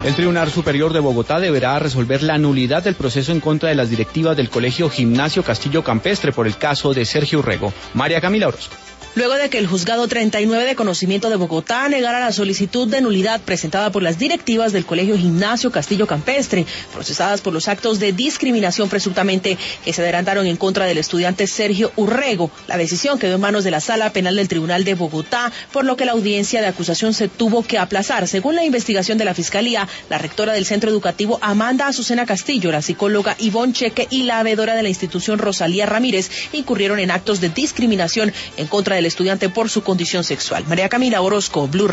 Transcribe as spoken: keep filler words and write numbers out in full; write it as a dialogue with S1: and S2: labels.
S1: El Tribunal Superior de Bogotá deberá resolver la nulidad del proceso en contra de las directivas del Colegio Gimnasio Castillo Campestre por el caso de Sergio Urrego. María Camila Orozco.
S2: Luego de que el Juzgado treinta y nueve de Conocimiento de Bogotá negara la solicitud de nulidad presentada por las directivas del Colegio Gimnasio Castillo Campestre, procesadas por los actos de discriminación presuntamente que se adelantaron en contra del estudiante Sergio Urrego, la decisión quedó en manos de la Sala Penal del Tribunal de Bogotá, por lo que la audiencia de acusación se tuvo que aplazar. Según la investigación de la Fiscalía, la rectora del Centro Educativo Amanda Azucena Castillo, la psicóloga Ivonne Cheque y la veedora de la institución Rosalía Ramírez incurrieron en actos de discriminación en contra del estudiante por su condición sexual. María Camila Orozco, Blue